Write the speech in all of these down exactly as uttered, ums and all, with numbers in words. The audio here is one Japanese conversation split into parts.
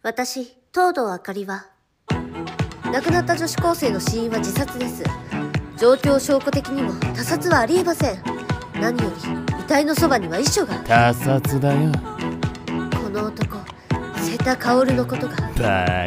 私、東堂あかりは、亡くなった女子高生の死因は自殺です。状況証拠的にも他殺はありえません。何より、遺体のそばには遺書が。 他殺だよ。 この男、瀬田薫のことが。 バカ。嫌い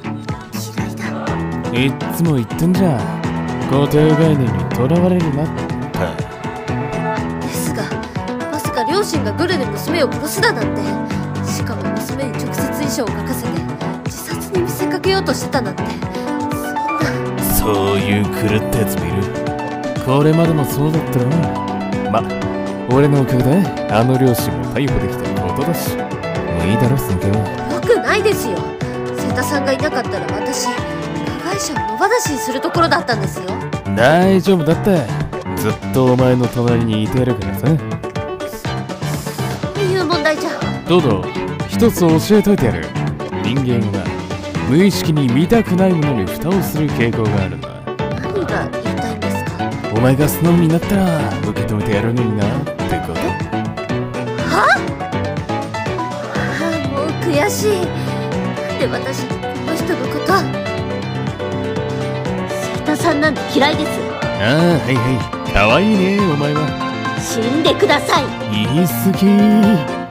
だ。 いっつも言ってんじゃん。固定概念にとらわれるなって。 ですが、まさか両親がグルで娘を殺すだなんて。しかも娘に直接遺書を書かせて自殺に見せかけようとしてたなんて。そんな。 そういう狂ったやつもいる。これまでもそうだったろ。ま、俺のおかげであの両親も逮捕できたことだし、もういいだろ、その件は。 よくないですよ。瀬田さんがいなかったら私、加害者を野放しにするところだったんですよ。 大丈夫だって。ずっとお前の隣にいてやるからさ。 そういう問題じゃ。 どうぞ、一つ教えといてやる。人間は無意識に見たくないものに蓋をする傾向があるんだ。 何が言いたいんですか？ お前が素直になったら受け止めてやるのになってこと。 はあ、もう悔しい。なんで私、この人のこと。瀬田さんなんて嫌いです。 ああ、はいはい。かわいいね、お前は。 死んでください。 言い過ぎ。